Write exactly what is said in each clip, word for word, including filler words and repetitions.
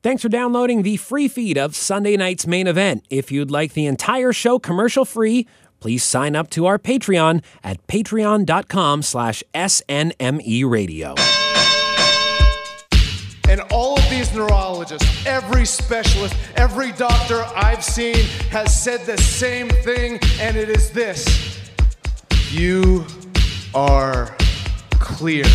Thanks for downloading the free feed of Sunday night's main event. If you'd like the entire show commercial-free, please sign up to our Patreon at patreon.com slash SNME radio. And all of these neurologists, every specialist, every doctor I've seen has said the same thing, and it is this: you are cleared.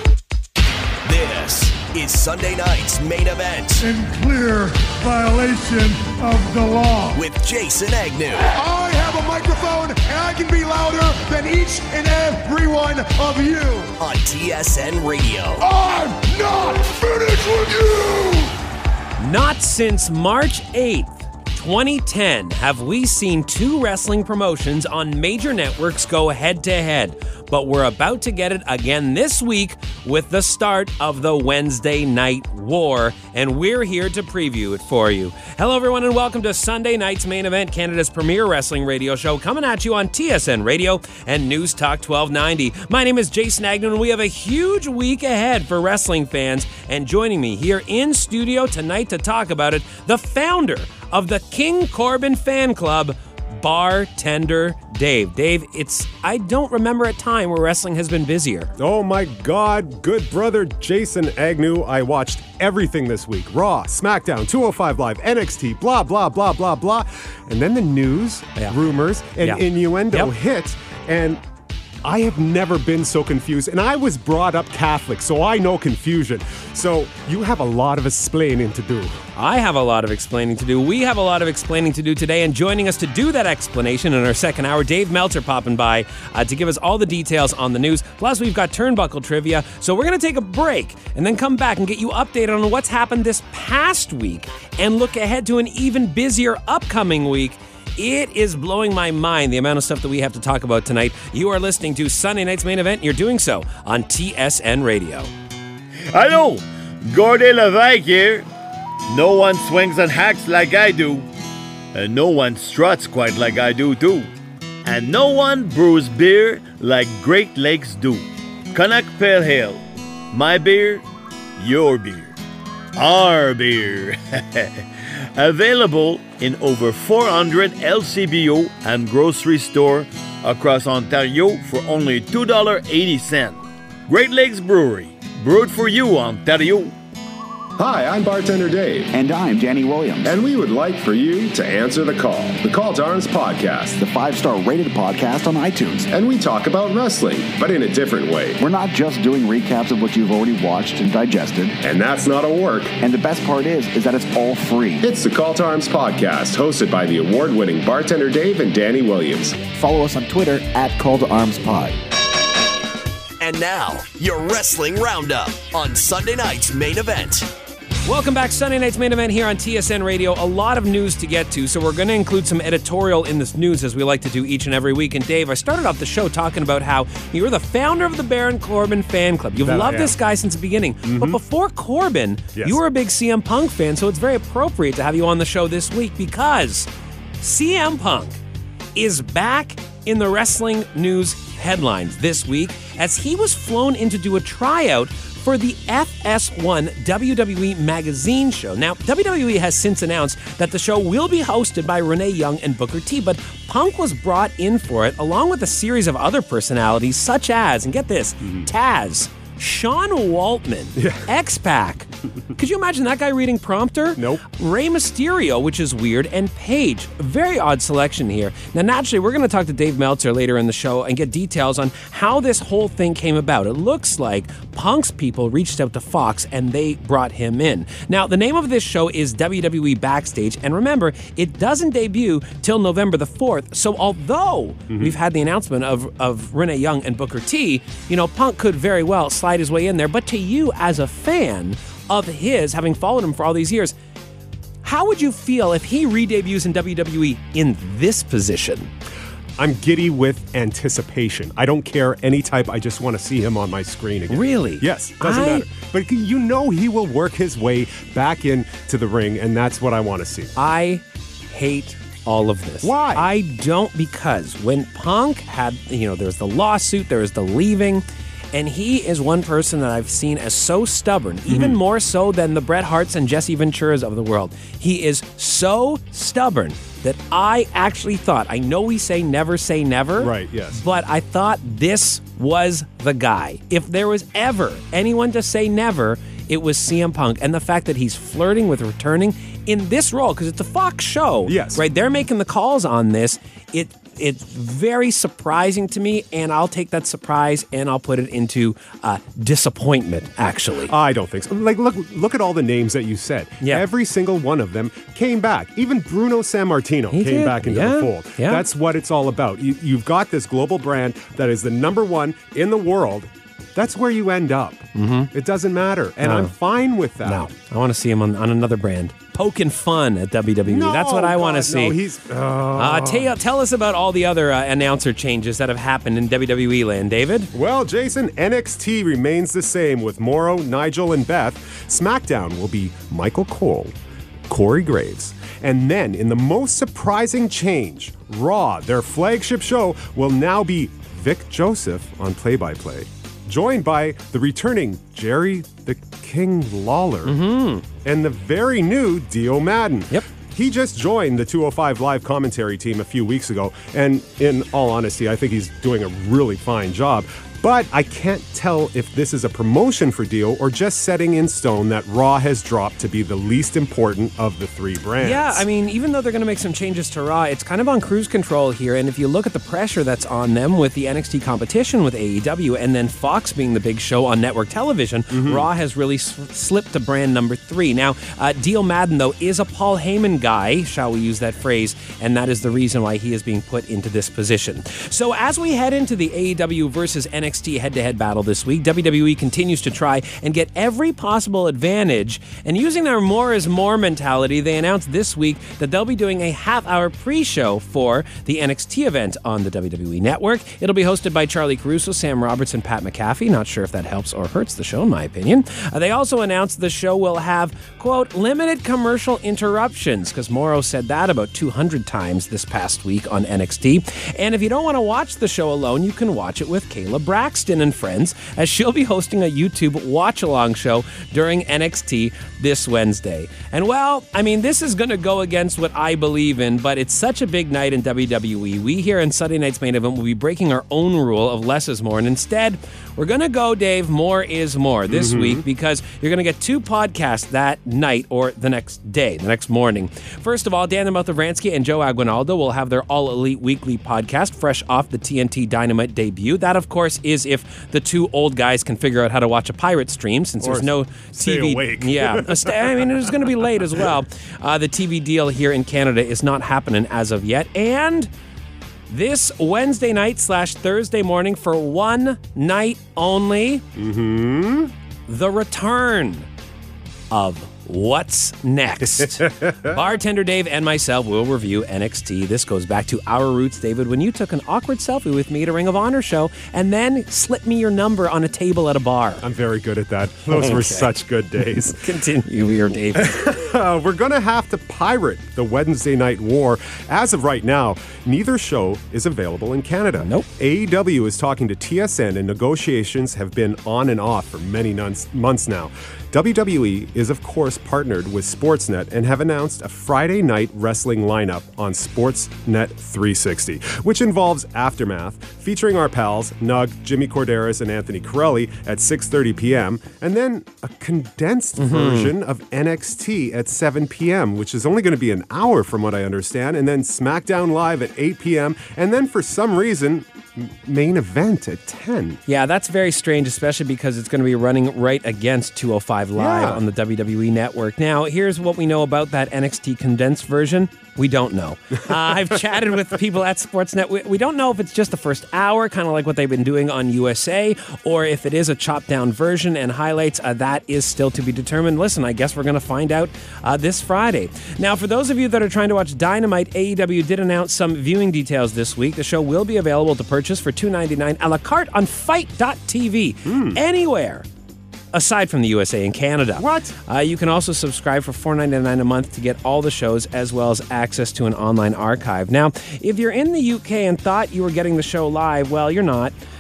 This is Sunday night's main event. In clear violation of the law. With Jason Agnew. I have a microphone, and I can be louder than each and every one of you. On T S N Radio. I'm not finished with you! Not since March eighth, twenty ten, have we seen two wrestling promotions on major networks go head-to-head. But we're about to get it again this week with the start of the Wednesday Night War, and we're here to preview it for you. Hello, everyone, and welcome to Sunday night's main event, Canada's premier wrestling radio show, coming at you on T S N Radio and News Talk twelve ninety. My name is Jason Agnew, and we have a huge week ahead for wrestling fans. And joining me here in studio tonight to talk about it, the founder of the King Corbin Fan Club, Bartender Dave. Dave, it's, I don't remember a time where wrestling has been busier. Oh my God, good brother Jason Agnew. I watched everything this week. Raw, SmackDown, two oh five Live, N X T, blah, blah, blah, blah, blah. And then the news, yeah. rumors, and yeah. innuendo yep. hit, and I have never been so confused, and I was brought up Catholic, so I know confusion. So you have a lot of explaining to do. I have a lot of explaining to do. We have a lot of explaining to do today, and joining us to do that explanation in our second hour, Dave Meltzer popping by uh, to give us all the details on the news. Plus, we've got turnbuckle trivia, so we're going to take a break and then come back and get you updated on what's happened this past week and look ahead to an even busier upcoming week. It is blowing my mind, the amount of stuff that we have to talk about tonight. You are listening to Sunday night's main event. You're doing so on T S N Radio. Hello, Gordon Levesque here. No one swings and hacks like I do. And no one struts quite like I do too. And no one brews beer like Great Lakes do. Canuck Pale Ale. My beer, your beer. Our beer. Available in over four hundred L C B O and grocery store across Ontario for only two dollars and eighty cents. Great Lakes Brewery, brewed for you, Ontario. Hi, I'm Bartender Dave. And I'm Danny Williams. And we would like for you to answer the call. The Call to Arms Podcast. The five-star rated podcast on iTunes. And we talk about wrestling, but in a different way. We're not just doing recaps of what you've already watched and digested. And that's not a work. And the best part is, is that it's all free. It's the Call to Arms Podcast, hosted by the award-winning Bartender Dave and Danny Williams. Follow us on Twitter at Call to Arms Pod. And now, your Wrestling Roundup on Sunday night's main event. Welcome back, Sunday night's main event here on T S N Radio. A lot of news to get to, so we're going to include some editorial in this news as we like to do each and every week. And Dave, I started off the show talking about how you were the founder of the Baron Corbin Fan Club. You've that loved this guy since the beginning. Mm-hmm. But before Corbin, yes. you were a big C M Punk fan, so it's very appropriate to have you on the show this week because C M Punk is back in the wrestling news headlines this week as he was flown in to do a tryout for the F S one W W E Magazine show. Now, W W E has since announced that the show will be hosted by Renee Young and Booker T, but Punk was brought in for it along with a series of other personalities such as, and get this, mm-hmm. Taz, Sean Waltman, yeah. X-Pac. Could you imagine that guy reading prompter? Nope. Rey Mysterio, which is weird, and Paige. Very odd selection here. Now, naturally, we're going to talk to Dave Meltzer later in the show and get details on how this whole thing came about. It looks like Punk's people reached out to Fox and they brought him in. Now, the name of this show is W W E Backstage, and remember, it doesn't debut till November the fourth, so although mm-hmm. we've had the announcement of, of Renee Young and Booker T, you know, Punk could very well slide his way in there, but to you as a fan of his, having followed him for all these years, how would you feel if he re-debuts in W W E in this position? I'm giddy with anticipation. I don't care any type. I just want to see him on my screen again. Really? Yes. Doesn't I... matter. But you know he will work his way back into the ring, and that's what I want to see. I hate all of this. Why? I don't, because when Punk had, you know, there's the lawsuit, there was the leaving, And he is one person that I've seen as so stubborn, even mm-hmm. more so than the Bret Harts and Jesse Venturas of the world. He is so stubborn that I actually thought, I know we say never say never. Right, yes. But I thought this was the guy. If there was ever anyone to say never, it was C M Punk. And the fact that he's flirting with returning in this role, because it's a Fox show. Yes. Right? They're making the calls on this. It It's very surprising to me, and I'll take that surprise and I'll put it into uh, disappointment, actually. I don't think so. Like, look look at all the names that you said. Yeah. Every single one of them came back. Even Bruno Sammartino He came did. back into Yeah. the fold. Yeah. That's what it's all about. You, you've got this global brand that is the number one in the world. That's where you end up. Mm-hmm. It doesn't matter. And No. I'm fine with that. No, I want to see him on, on another brand. Poking fun at W W E. No, That's what I want to God, see. No, he's... Uh, Uh, tell, tell us about all the other uh, announcer changes that have happened in W W E land, David. Well, Jason, N X T remains the same with Mauro, Nigel, and Beth. SmackDown will be Michael Cole, Corey Graves. And then, in the most surprising change, Raw, their flagship show, will now be Vic Joseph on play-by-play, joined by the returning Jerry the King Lawler Mm-hmm. and the very new Dio Madden. Yep. He just joined the two oh five Live commentary team a few weeks ago, and in all honesty, I think he's doing a really fine job. But I can't tell if this is a promotion for Dio or just setting in stone that Raw has dropped to be the least important of the three brands. Yeah, I mean, even though they're going to make some changes to Raw, it's kind of on cruise control here. And if you look at the pressure that's on them with the N X T competition with A E W and then Fox being the big show on network television, mm-hmm. Raw has really s- slipped to brand number three. Now, uh, Dio Madden, though, is a Paul Heyman guy, shall we use that phrase, and that is the reason why he is being put into this position. So as we head into the A E W versus N X T head-to-head battle this week, W W E continues to try and get every possible advantage, and using their more is more mentality, they announced this week that they'll be doing a half-hour pre-show for the N X T event on the W W E Network. It'll be hosted by Charlie Caruso, Sam Roberts, and Pat McAfee. Not sure if that helps or hurts the show, in my opinion. Uh, they also announced the show will have, quote, limited commercial interruptions, because Mauro said that about two hundred times this past week on N X T. And if you don't want to watch the show alone, you can watch it with Kayla Braxton and friends, as she'll be hosting a YouTube watch-along show during N X T this Wednesday. And well, I mean, this is going to go against what I believe in, but it's such a big night in W W E. We here in Sunday Night's Main Event will be breaking our own rule of less is more, and instead, we're going to go, Dave, more is more this mm-hmm. week, because you're going to get two podcasts that night or the next day, the next morning. First of all, Dan the Mouth of Ransky and Joe Aguinaldo will have their All Elite Weekly podcast fresh off the T N T Dynamite debut. That, of course, is if the two old guys can figure out how to watch a pirate stream, since or there's no stay T V. Awake. Yeah, I mean, it's going to be late as well. Uh, the T V deal here in Canada is not happening as of yet, and this Wednesday night slash Thursday morning, for one night only, mm-hmm. the return of What's Next? Bartender Dave and myself will review N X T. This goes back to our roots, David, when you took an awkward selfie with me at a Ring of Honor show and then slipped me your number on a table at a bar. I'm very good at that. Those Okay. were such good days. Continue here, Dave. uh, we're going to have to pirate the Wednesday Night War. As of right now, neither show is available in Canada. Nope. A E W is talking to T S N, and negotiations have been on and off for many nuns- months now. W W E is, of course, partnered with Sportsnet and have announced a Friday night wrestling lineup on Sportsnet three sixty, which involves Aftermath, featuring our pals Nug, Jimmy Corderas, and Anthony Corelli at six thirty p.m., and then a condensed mm-hmm. version of N X T at seven p.m., which is only going to be an hour from what I understand, and then SmackDown Live at eight p.m., and then for some reason, Main Event at ten. Yeah, that's very strange, especially because it's going to be running right against two oh five Live Yeah. on the W W E Network. Now, here's what we know about that N X T condensed version. We don't know. Uh, I've chatted with people at Sportsnet. We, we don't know if it's just the first hour, kind of like what they've been doing on U S A, or if it is a chopped down version and highlights. Uh, that is still to be determined. Listen, I guess we're going to find out uh, this Friday. Now, for those of you that are trying to watch Dynamite, A E W did announce some viewing details this week. The show will be available to purchase for two dollars and ninety-nine cents a la carte on fight dot t v Mm. anywhere aside from the U S A and Canada. What? Uh, you can also subscribe for four dollars and ninety-nine cents a month to get all the shows, as well as access to an online archive. Now, if you're in the U K and thought you were getting the show live, well, you're not.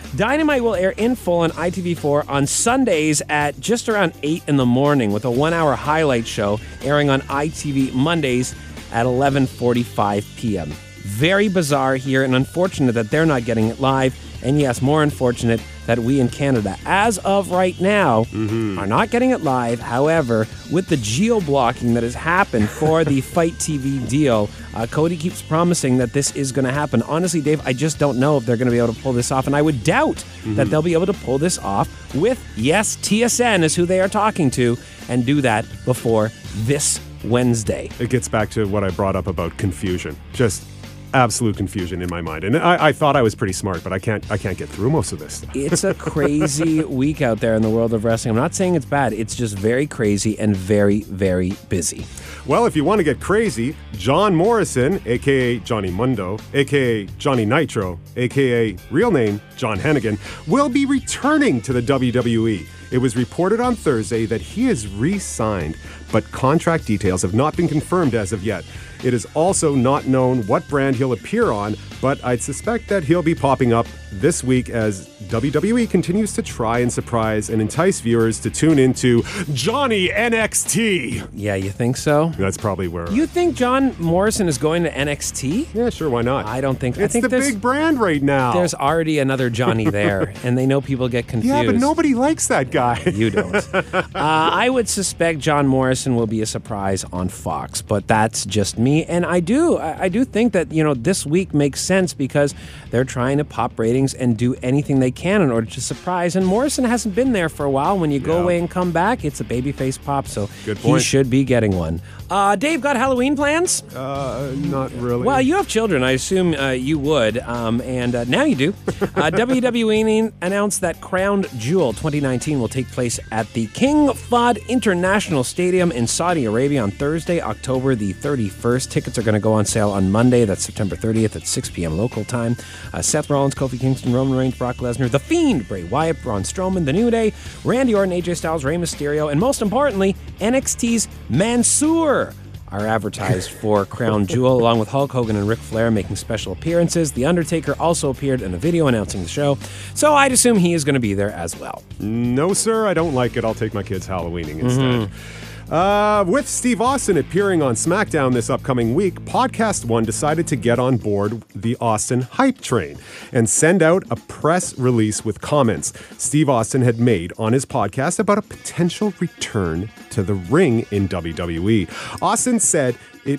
Dynamite will air in full on I T V four on Sundays at just around eight in the morning with a one-hour highlight show airing on I T V Mondays at eleven forty-five p.m. Very bizarre here and unfortunate that they're not getting it live. And yes, more unfortunate that we in Canada, as of right now, mm-hmm. are not getting it live. However, with the geo-blocking that has happened for the Fight T V deal, uh, Cody keeps promising that this is going to happen. Honestly, Dave, I just don't know if they're going to be able to pull this off. And I would doubt mm-hmm. that they'll be able to pull this off with, yes, T S N is who they are talking to, and do that before this Wednesday. It gets back to what I brought up about confusion. Just absolute confusion in my mind. And I, I thought I was pretty smart, but I can't I can't get through most of this stuff. It's a crazy week out there in the world of wrestling. I'm not saying it's bad. It's just very crazy and very, very busy. Well, if you want to get crazy, John Morrison, a k a. Johnny Mundo, a k a. Johnny Nitro, a k a real name John Hennigan, will be returning to the W W E. It was reported on Thursday that he is re-signed, but contract details have not been confirmed as of yet. It is also not known what brand he'll appear on, but I'd suspect that he'll be popping up this week as W W E continues to try and surprise and entice viewers to tune into Johnny N X T. Yeah, you think so? That's probably where... You think John Morrison is going to N X T? Yeah, sure, why not? I don't think... It's I think the big brand right now. There's already another Johnny there, and they know people get confused. Yeah, but nobody likes that guy. You don't. uh, I would suspect John Morrison will be a surprise on Fox, but that's just me. And I do, I, I do think that, you know, this week makes sense because they're trying to pop ratings and do anything they can in order to surprise. And Morrison hasn't been there for a while. When you go yeah. away and come back, it's a babyface pop, so Good point. He should be getting one. Uh, Dave, got Halloween plans? Uh, not really. Well, you have children. I assume uh, you would, um, and uh, now you do. Uh, W W E announced that Crown Jewel twenty nineteen will take place at the King Fahd International Stadium in Saudi Arabia on Thursday, October the thirty-first. Tickets are going to go on sale on Monday. That's September thirtieth at six p.m. local time. Uh, Seth Rollins, Kofi Kingston, Roman Reigns, Brock Lesnar, The Fiend, Bray Wyatt, Braun Strowman, The New Day, Randy Orton, A J Styles, Rey Mysterio, and most importantly, N X T's Mansoor are advertised for Crown Jewel, along with Hulk Hogan and Ric Flair making special appearances. The Undertaker also appeared in a video announcing the show, so I'd assume he is going to be there as well. No, sir, I don't like it. I'll take my kids Halloweening instead. Mm-hmm. Uh, with Steve Austin appearing on SmackDown this upcoming week, Podcast One decided to get on board the Austin hype train and send out a press release with comments Steve Austin had made on his podcast about a potential return to the ring in W W E. Austin said it...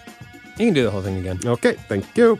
You can do the whole thing again. Okay, thank you.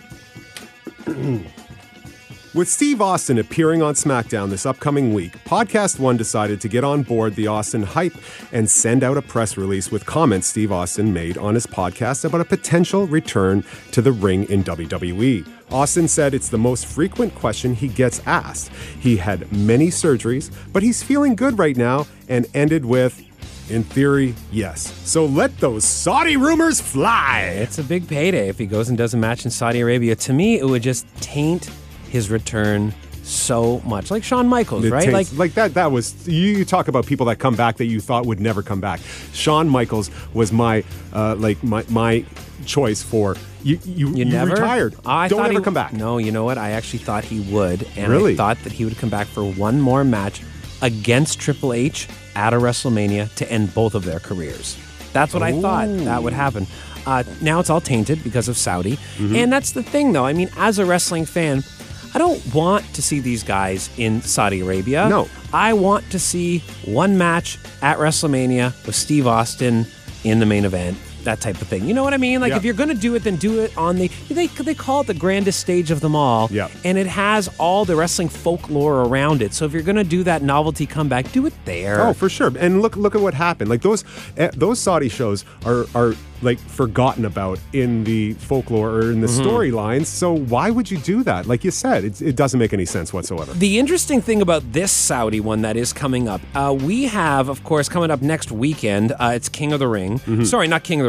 With Steve Austin appearing on SmackDown this upcoming week, Podcast One decided to get on board the Austin hype and send out a press release with comments Steve Austin made on his podcast about a potential return to the ring in W W E. Austin said it's the most frequent question he gets asked. He had many surgeries, but he's feeling good right now, and ended with, in theory, yes. So let those Saudi rumors fly. It's a big payday if he goes and does a match in Saudi Arabia. To me, it would just taint his return so much. Like Shawn Michaels, It right? Takes, like like that that was you, you talk about people that come back that you thought would never come back. Shawn Michaels was my uh, like my my choice for you you, you, you never retired. I Don't thought ever he, come back. No, you know what? I actually thought he would, and Really? I thought that he would come back for one more match against Triple H at a WrestleMania to end both of their careers. That's what I thought that would happen. Uh, now it's all tainted because of Saudi. Mm-hmm. And that's the thing, though. I mean, as a wrestling fan, I don't want to see these guys in Saudi Arabia. No. I want to see one match at WrestleMania with Steve Austin in the main event. That type of thing. You know what I mean? Like, Yeah. if you're going to do it, then do it on the... They they call it the grandest stage of them all. Yeah. And it has all the wrestling folklore around it. So if you're going to do that novelty comeback, do it there. Oh, for sure. And look look at what happened. Like those eh, those Saudi shows are are like forgotten about in the folklore or in the Mm-hmm. storylines. So why would you do that? Like you said, it, it doesn't make any sense whatsoever. The interesting thing about this Saudi one that is coming up, uh, we have, of course, coming up next weekend, uh, it's King of the Ring. Sorry, not King of the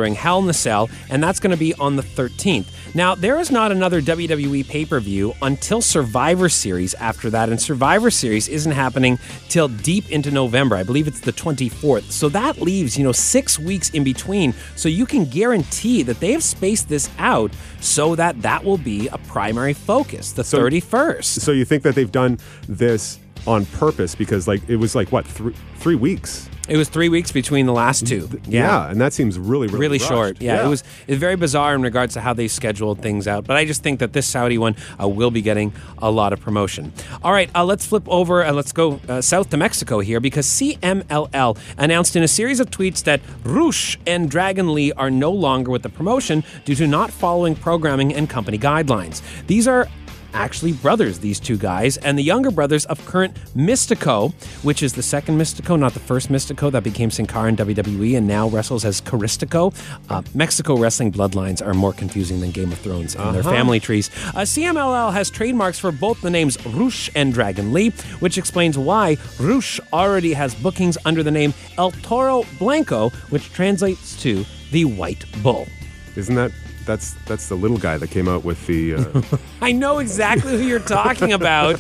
during Hell in the Cell, and that's going to be on the thirteenth. Now, there is not another W W E pay-per-view until Survivor Series after that, and Survivor Series isn't happening till deep into November. I believe it's the twenty-fourth. So that leaves, you know, six weeks in between. So you can guarantee that they have spaced this out so that that will be a primary focus, the So- thirty-first. So you think that they've done this on purpose because, like, it was like what three three weeks? It was three weeks between the last two. Yeah, and that seems really, really, really rushed. short. Yeah, Yeah. it was it was very bizarre in regards to how they scheduled things out. But I just think that this Saudi one uh, will be getting a lot of promotion. All right, uh, let's flip over and let's go uh, south to Mexico here because C M L L announced in a series of tweets that Rush and Dragon Lee are no longer with the promotion due to not following programming and company guidelines. These are actually brothers, these two guys, and the younger brothers of current Mystico, which is the second Mystico, not the first Mystico that became Sin Cara in W W E and now wrestles as Caristico. Uh, Mexico wrestling bloodlines are more confusing than Game of Thrones and their family trees. Uh, C M L L has trademarks for both the names Rush and Dragon Lee, which explains why Rush already has bookings under the name El Toro Blanco, which translates to the White Bull. Isn't that that's that's the little guy that came out with the? Uh... I know exactly who you're talking about.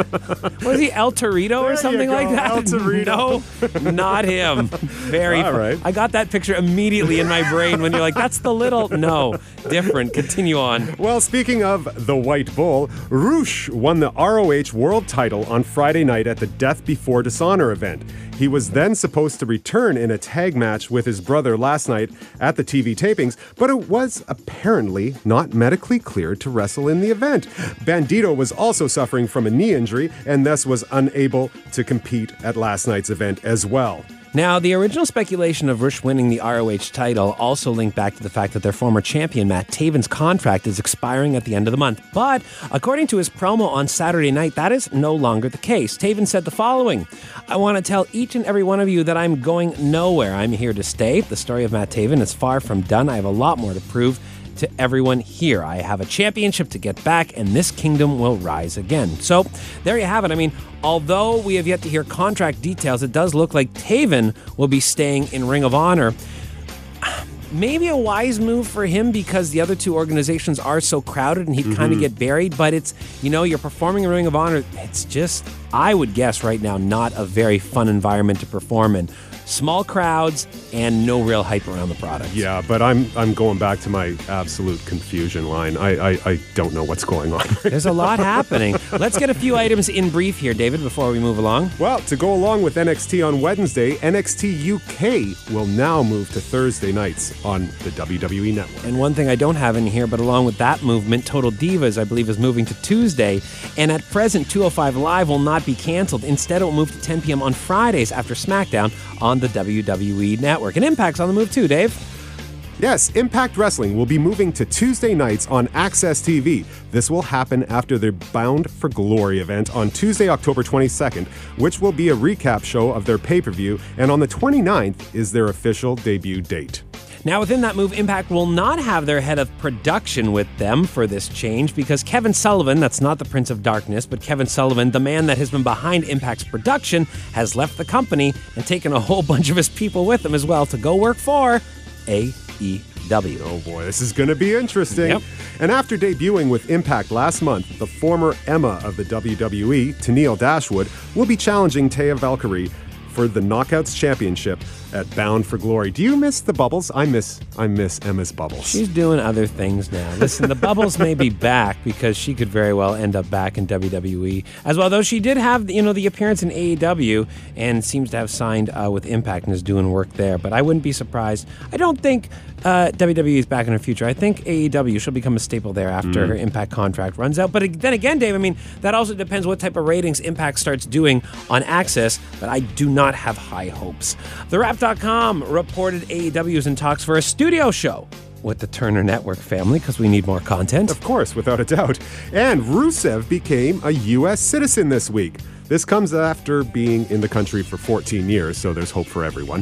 Was he El Torito or There something you like go, that? El Torito. No, not him. Very. All right. I got that picture immediately in my brain when you're like, "That's the little." No, different. Continue on. Well, speaking of the White Bull, Rush won the R O H World title on Friday night at the Death Before Dishonor event. He was then supposed to return in a tag match with his brother last night at the T V tapings, but it was apparently not medically cleared to wrestle in the event. Bandito was also suffering from a knee injury and thus was unable to compete at last night's event as well. Now, the original speculation of Rush winning the R O H title also linked back to the fact that their former champion, Matt Taven's contract is expiring at the end of the month. But according to his promo on Saturday night, that is no longer the case. Taven said the following: "I want to tell each and every one of you that I'm going nowhere. I'm here to stay. The story of Matt Taven is far from done. I have a lot more to prove to everyone here. I have a championship to get back, and this kingdom will rise again." So there you have it. I mean, although we have yet to hear contract details, it does look like Taven will be staying in Ring of Honor. Maybe a wise move for him because the other two organizations are so crowded and he'd mm-hmm. kind of get buried. But it's, you know, you're performing in Ring of Honor. It's just, I would guess right now, not a very fun environment to perform in. Small crowds and no real hype around the product. Yeah, but I'm I'm going back to my absolute confusion line. I I, I don't know what's going on. There's a lot happening. Let's get a few items in brief here, David, before we move along. Well, to go along with N X T on Wednesday, N X T U K will now move to Thursday nights on the W W E Network. And one thing I don't have in here, but along with that movement, Total Divas, I believe, is moving to Tuesday. And at present, two oh five Live will not be canceled. Instead, it will move to ten p.m. on Fridays after SmackDown on the W W E Network. And Impact's on the move too, Dave. Yes, Impact Wrestling will be moving to Tuesday nights on Access T V. This will happen after their Bound for Glory event on Tuesday, October twenty-second, which will be a recap show of their pay-per-view, and on the twenty-ninth is their official debut date. Now, within that move, Impact will not have their head of production with them for this change because Kevin Sullivan, that's not the Prince of Darkness, but Kevin Sullivan, the man that has been behind Impact's production, has left the company and taken a whole bunch of his people with him as well to go work for A E W. Oh boy, this is going to be interesting. Yep. And after debuting with Impact last month, the former Emma of the W W E, Tennille Dashwood, will be challenging Taya Valkyrie for the Knockouts Championship at Bound for Glory. Do you miss the bubbles? I miss I miss Emma's bubbles. She's doing other things now. Listen, the bubbles may be back because she could very well end up back in W W E as well, though she did have, you know, the appearance in A E W and seems to have signed uh, with Impact and is doing work there. But I wouldn't be surprised. I don't think uh, W W E is back in her future. I think A E W, she'll become a staple there after mm. her Impact contract runs out. But then again, Dave, I mean, that also depends what type of ratings Impact starts doing on Access, but I do not have high hopes. The Wrap dot com reported A E W is in talks for a studio show with the Turner Network family because we need more content. Of course, without a doubt. And Rusev became a U S citizen this week. This comes after being in the country for fourteen years, so there's hope for everyone.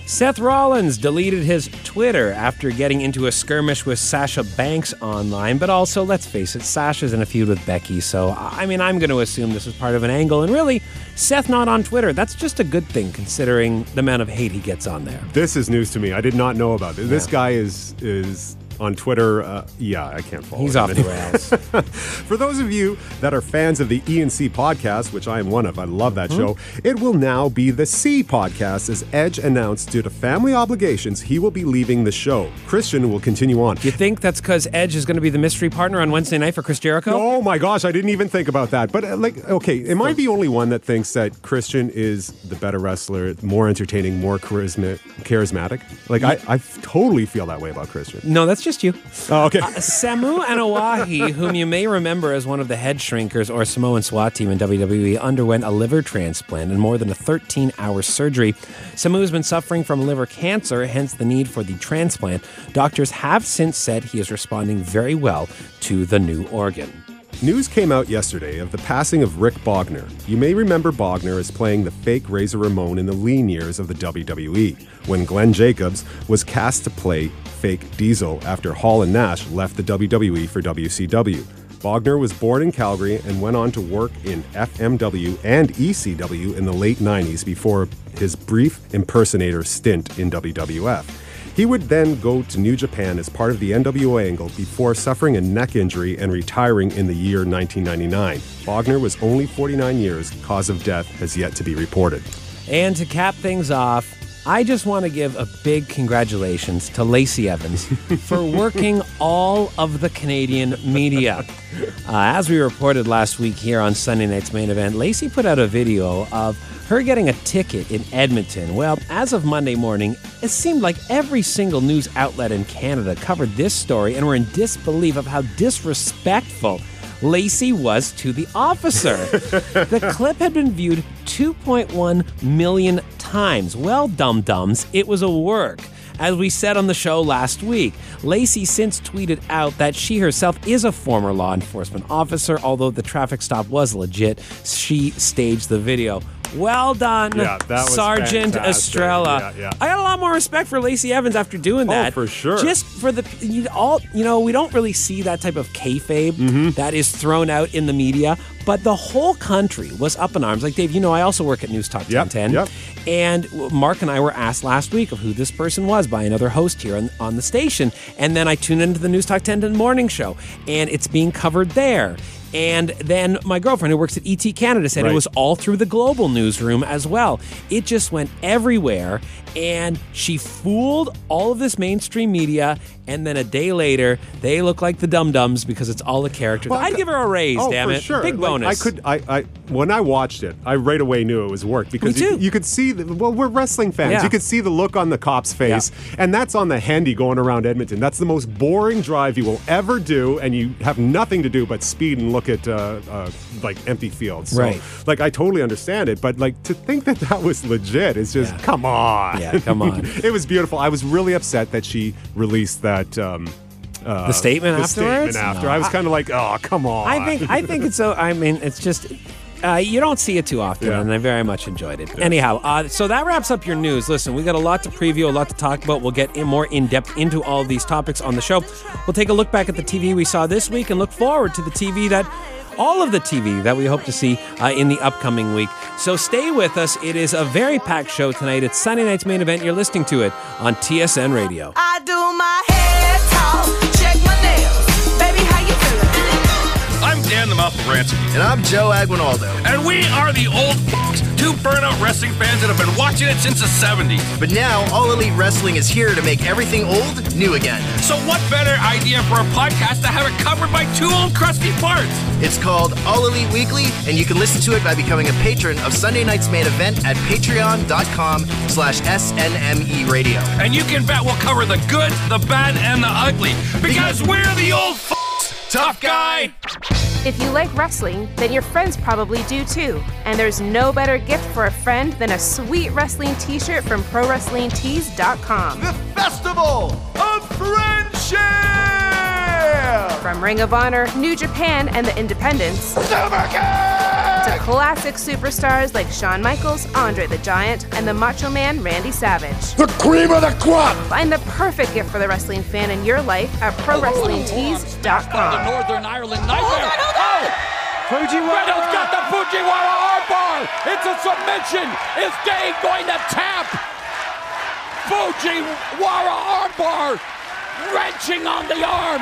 Seth Rollins deleted his Twitter after getting into a skirmish with Sasha Banks online, but also, let's face it, Sasha's in a feud with Becky, so, I mean, I'm going to assume this is part of an angle, and really, Seth not on Twitter, that's just a good thing, considering the amount of hate he gets on there. This is news to me. I did not know about this. Yeah. This guy is is... on Twitter, uh, yeah, I can't follow He's him off the anymore. rails. For those of you that are fans of the E and C podcast, which I am one of, I love that Hmm? show, it will now be the C podcast as Edge announced due to family obligations, he will be leaving the show. Christian will continue on. You think that's because Edge is going to be the mystery partner on Wednesday night for Chris Jericho? Oh my gosh, I didn't even think about that. But uh, like, okay, am I the only one that thinks that Christian is the better wrestler, more entertaining, more charisma- charismatic? Like, I, I totally feel that way about Christian. No, that's just you. Oh, okay. Uh, Samu Anawahi, whom you may remember as one of the head shrinkers or Samoan SWAT team in W W E, underwent a liver transplant and more than a thirteen-hour surgery. Samu has been suffering from liver cancer, hence the need for the transplant. Doctors have since said he is responding very well to the new organ. News came out yesterday of the passing of Rick Bogner. You may remember Bogner as playing the fake Razor Ramon in the lean years of the W W E, when Glenn Jacobs was cast to play fake Diesel after Hall and Nash left the W W E for W C W. Bogner was born in Calgary and went on to work in F M W and E C W in the late nineties before his brief impersonator stint in W W F. He would then go to New Japan as part of the N W O angle before suffering a neck injury and retiring in the year nineteen ninety-nine. Bogner was only forty-nine years. Cause of death has yet to be reported. And to cap things off, I just want to give a big congratulations to Lacey Evans for working all of the Canadian media. Uh, as we reported last week here on Sunday Night's Main Event, Lacey put out a video of her getting a ticket in Edmonton. Well, as of Monday morning, it seemed like every single news outlet in Canada covered this story and were in disbelief of how disrespectful Lacey was to the officer. The clip had been viewed two point one million times. Well, dum-dums, it was a work. As we said on the show last week, Lacey since tweeted out that she herself is a former law enforcement officer, although the traffic stop was legit. She staged the video. Well done, Yeah, that was Sergeant fantastic. Estrella. Yeah, yeah. I got a lot more respect for Lacey Evans after doing Oh, that. for sure. Just for the you all, you know, we don't really see that type of kayfabe Mm-hmm. that is thrown out in the media, but the whole country was up in arms. Like, Dave, you know, I also work at News Talk Yep, ten ten, yep. and Mark and I were asked last week of who this person was by another host here on, on the station, and then I tuned into the News Talk ten ten morning show, and it's being covered there. And then my girlfriend, who works at E T Canada, said Right. it was all through the global newsroom as well. It just went everywhere, and she fooled all of this mainstream media, and then a day later, they look like the dum-dums because it's all the characters. Well, I'd give her a raise, oh, damn for it. sure. Big Like, bonus. I could, I, I, when I watched it, I right away knew it was work because Me you, too. you could see. The, well, we're wrestling fans. Yeah. You could see the look on the cop's face, and that's on the handy going around Edmonton. That's the most boring drive you will ever do, and you have nothing to do but speed and look at uh, uh, like empty fields. So, Right. Like I totally understand it, but like to think that that was legit is just Yeah. come on. Yeah, come on. It was beautiful. I was really upset that she released that. Um, uh, The statement the afterwards? statement after. No, I was I- kind of like, oh, come on. I think I think it's so. I mean, it's just uh, you don't see it too often, Yeah. and I very much enjoyed it. Anyhow, uh, so that wraps up your news. Listen, we got a lot to preview, a lot to talk about. We'll get in more in depth into all of these topics on the show. We'll take a look back at the T V we saw this week and look forward to the T V that. All of the T V that we hope to see uh, in the upcoming week. So stay with us. It is a very packed show tonight. It's Sunday Night's Main Event. You're listening to it on T S N Radio. I do my hair talk, check my nails. Baby, how you feeling? I'm Dan the Mouth of Ransom. And I'm Joe Aguinaldo. And we are the old f***s, two burnout wrestling fans that have been watching it since the seventies. But now, All Elite Wrestling is here to make everything old new again. So what better idea for a podcast to have it covered by two old crusty farts? It's called All Elite Weekly, and you can listen to it by becoming a patron of Sunday Night's Main Event at patreon.com slash SNME Radio. And you can bet we'll cover the good, the bad, and the ugly. Because we're the old f***s. Tough guy. If you like wrestling, then your friends probably do too. And there's no better gift for a friend than a sweet wrestling t-shirt from Pro Wrestling Tees dot com. The Festival of Friendship! From Ring of Honor, New Japan, and the Independents. Super Kick! to classic superstars like Shawn Michaels, Andre the Giant, and the Macho Man Randy Savage. The cream of the crop! Find the perfect gift for the wrestling fan in your life at pro wrestling tees dot com. The Northern Ireland Nightmare. Hold on, Fujiwara. Riddle's got the Fujiwara armbar. It's a submission. Is Dane going to tap? Fujiwara armbar. Wrenching on the arm.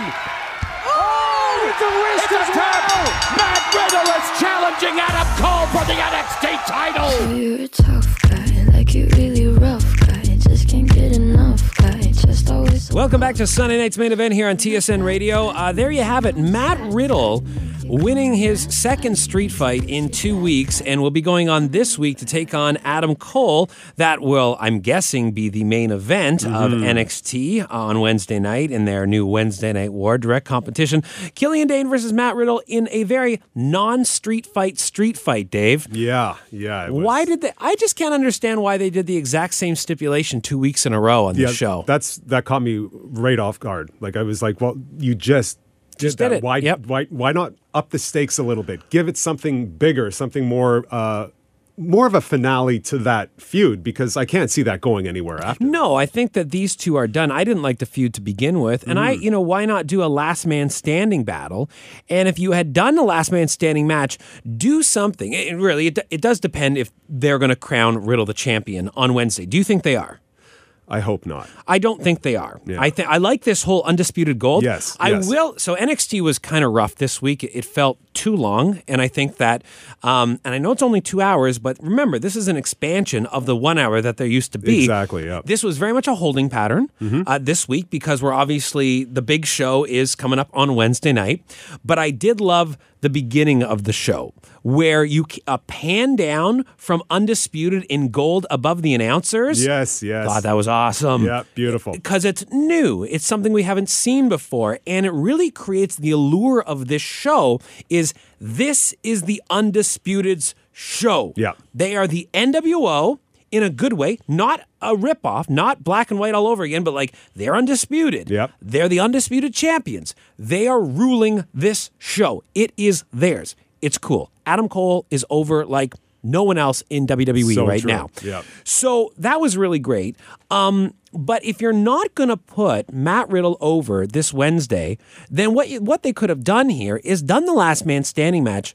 Oh, it's a wrist It's a as tap. well. Matt Riddle is challenging Adam Cole for the N X T title. You're a tough guy, like you really rough guy. Just can't get enough guy. Just always. Welcome back to Sunday Night's Main Event here on T S N Radio. Uh, there you have it. Matt Riddle winning his second street fight in two weeks and will be going on this week to take on Adam Cole. That will, I'm guessing, be the main event mm-hmm. of N X T on Wednesday night in their new Wednesday Night War direct competition. Killian Dane versus Matt Riddle in a very non-street fight street fight, Dave. Yeah, yeah. It was. Why did they? I just can't understand why they did the exact same stipulation two weeks in a row on yeah, the show. That's that caught me right off guard. Like I was like, well, you just just did, did that. it. Why? Yep. Why? Why not up the stakes a little bit? Give it something bigger, something more. Uh, More of a finale to that feud, because I can't see that going anywhere after. No, I think that these two are done. I didn't like the feud to begin with. And mm. I, you know, why not do a last man standing battle? And if you had done a last man standing match, do something. It, really, it, it does depend if they're going to crown Riddle the champion on Wednesday. Do you think they are? I hope not. I don't think they are. Yeah. I think I like this whole undisputed gold. Yes, I yes. will. So N X T was kind of rough this week. It felt too long, and I think that. Um, and I know it's only two hours, but remember, this is an expansion of the one hour that there used to be. Exactly. Yeah. This was very much a holding pattern mm-hmm. uh, this week because we're obviously the big show is coming up on Wednesday night. But I did love the beginning of the show where you uh, pan down from Undisputed in gold above the announcers. Yes, yes. God, that was awesome. Yeah, beautiful. Because it's new. It's something we haven't seen before. And it really creates the allure of this show is this is the Undisputed's show. Yeah. They are the N W O in a good way, not a ripoff, not black and white all over again, but like they're undisputed. Yep. They're the undisputed champions. They are ruling this show. It is theirs. It's cool. Adam Cole is over like no one else in W W E so right true. now. Yep. So that was really great. Um, but if you're not going to put Matt Riddle over this Wednesday, then what you, what they could have done here is done the last man standing match,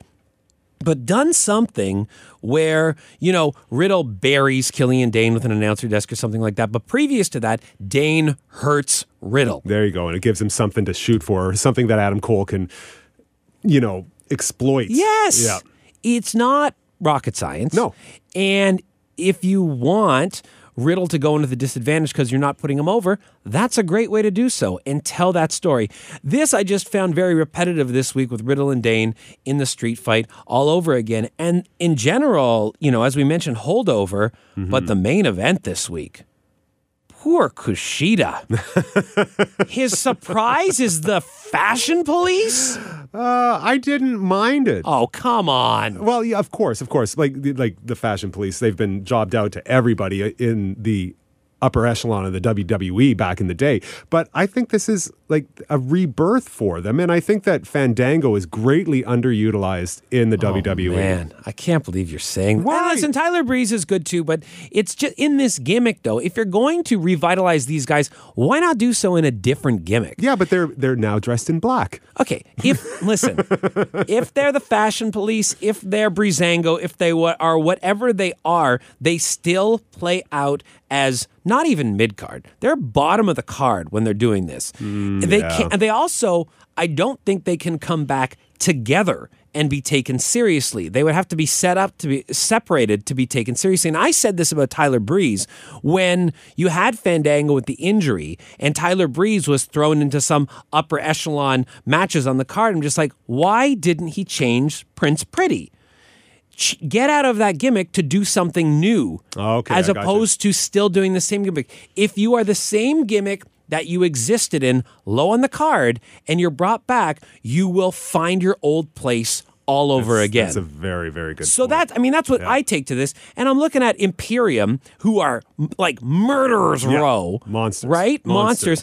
but done something where, you know, Riddle buries Killian Dane with an announcer desk or something like that. But previous to that, Dane hurts Riddle. There you go. And it gives him something to shoot for, or something that Adam Cole can, you know, exploit. Yes. Yeah. It's not rocket science. No. And if you want Riddle to go into the disadvantage because you're not putting him over, that's a great way to do so and tell that story. This I just found very repetitive this week with Riddle and Dane in the street fight all over again. And in general, you know, as we mentioned, holdover, mm-hmm. but the main event this week. Poor Kushida. His surprise is the fashion police? Uh, I didn't mind it. Oh, come on. Well, yeah, of course, of course. Like, like the fashion police, they've been jobbed out to everybody in the upper echelon of the W W E back in the day. But I think this is like a rebirth for them. And I think that Fandango is greatly underutilized in the oh, W W E. Man, I can't believe you're saying Why? Well, listen, Tyler Breeze is good too, but it's just in this gimmick though. If you're going to revitalize these guys, why not do so in a different gimmick? Yeah, but they're they're now dressed in black. Okay, if listen, if they're the fashion police, if they're Breezango, if they are whatever they are, they still play out as not even mid-card. They're bottom of the card when they're doing this. Mm, they yeah. can't, and they also, I don't think they can come back together and be taken seriously. They would have to be set up to be separated to be taken seriously. And I said this about Tyler Breeze when you had Fandango with the injury and Tyler Breeze was thrown into some upper echelon matches on the card. I'm just like, why didn't he change Prince Pretty? Get out of that gimmick to do something new, okay, as opposed to still doing the same gimmick. If you are the same gimmick that you existed in low on the card and you're brought back, you will find your old place all over that's, again. That's a very, very good So point. that's, I mean, that's what yeah. I take to this. And I'm looking at Imperium, who are like murderers yeah. row. Monsters. Right? Monsters. Monsters. Yep.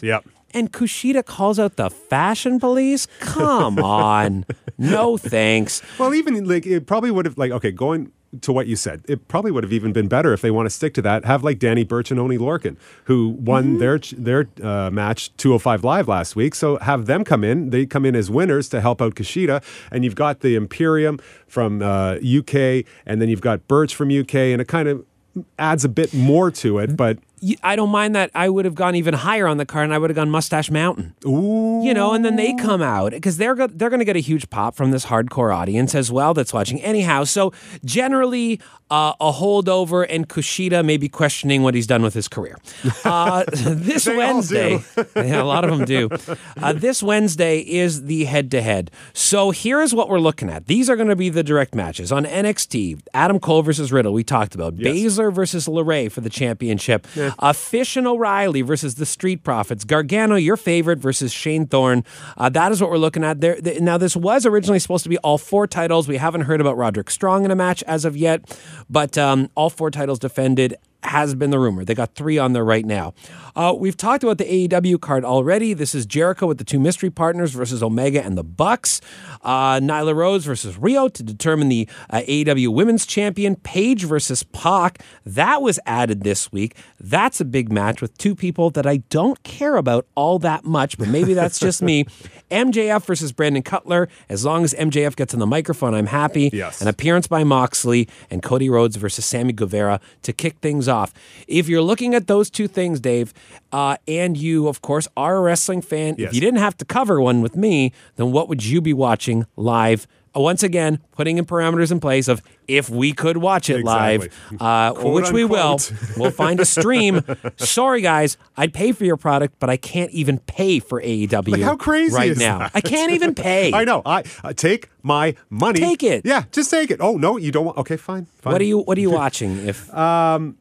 And Kushida calls out the fashion police? Come on. No thanks. Well, even like it probably would have like okay, going to what you said, it probably would have even been better if they want to stick to that. Have like Danny Burch and Oni Lorcan, who won mm-hmm. their their uh, match two oh five Live last week. So have them come in. They come in as winners to help out Kushida. And you've got the Imperium from uh, U K, and then you've got Burch from U K, and it kind of adds a bit more to it. But I don't mind that. I would have gone even higher on the card, and I would have gone Mustache Mountain. Ooh. You know, and then they come out because they're go- they're going to get a huge pop from this hardcore audience as well that's watching. Anyhow, so generally uh, a holdover, and Kushida may be questioning what he's done with his career. Uh, this They all Wednesday, do. yeah, a lot of them do. Uh, this Wednesday is the head-to-head. So here is what we're looking at. These are going to be the direct matches on N X T. Adam Cole versus Riddle. We talked about Yes. Baszler versus LeRae for the championship. Yeah. Uh, Fish and O'Reilly versus the Street Profits. Gargano, your favorite, versus Shane Thorne. Uh, that is what we're looking at there. Th- now, this was originally supposed to be all four titles. We haven't heard about Roderick Strong in a match as of yet, but um, all four titles defended has been the rumor. They got three on there right now. Uh, we've talked about the A E W card already. This is Jericho with the two mystery partners versus Omega and the Bucks. Uh, Nyla Rose versus Rio to determine the uh, A E W Women's Champion. Paige versus Pac. That was added this week. That's a big match with two people that I don't care about all that much, but maybe that's just me. M J F versus Brandon Cutler. As long as M J F gets on the microphone, I'm happy. Yes. An appearance by Moxley, and Cody Rhodes versus Sammy Guevara to kick things off. If you're looking at those two things, Dave, uh, and you, of course, are a wrestling fan, Yes. if you didn't have to cover one with me, then what would you be watching live? Uh, Once again, putting in parameters in place of if we could watch it Exactly. live, uh, Quote, which we will. unquote. We'll find a stream. Sorry, guys, I'd pay for your product, but I can't even pay for A E W Like, how crazy right is now. that? I can't even pay. I know. I uh, take my money. Take it. Yeah, just take it. Oh no, you don't want. Okay, fine. fine. What are you What are you watching? If Um,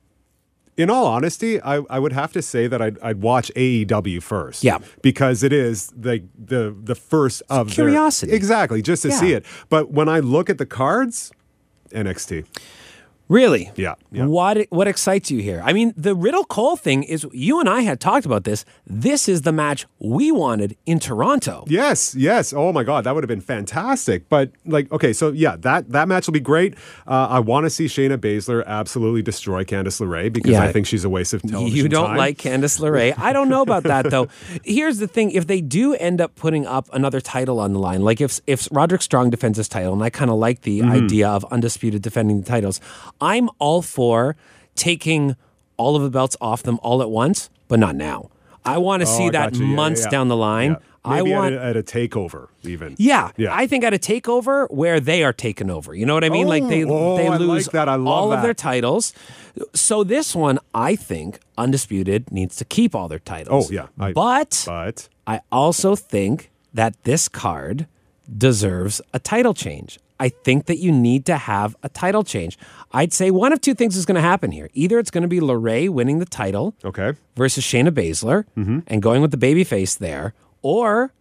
in all honesty, I, I would have to say that I'd, I'd watch A E W first. Yeah. Because it is the the the first of their- curiosity. exactly, just to Yeah. see it. But when I look at the cards, N X T. Really? Yeah, yeah. What what excites you here? I mean, the Riddle Cole thing is, you and I had talked about this. This is the match we wanted in Toronto. Yes, yes. Oh my God, that would have been fantastic. But like, okay, so yeah, that that match will be great. Uh, I want to see Shayna Baszler absolutely destroy Candice LeRae because Yeah. I think she's a waste of television You don't time. like Candice LeRae. I don't know about that, though. Here's the thing. If they do end up putting up another title on the line, like if if Roderick Strong defends his title, and I kind of like the Mm-hmm. idea of Undisputed defending the titles, I'm all for taking all of the belts off them all at once, but not now. I want to Oh, see I that got you. Yeah, months yeah, yeah. down the line. Yeah. I Maybe want at, a, at a takeover, even. Yeah, Yeah. I think at a takeover where they are taken over. You know what I mean? like they Oh, they I lose like that. I love all of that. their titles. So this one, I think Undisputed needs to keep all their titles. Oh, yeah. I- but But I also think that this card deserves a title change. I think that you need to have a title change. I'd say one of two things is going to happen here. Either it's going to be LeRae winning the title okay. versus Shayna Baszler Mm-hmm. and going with the babyface there, or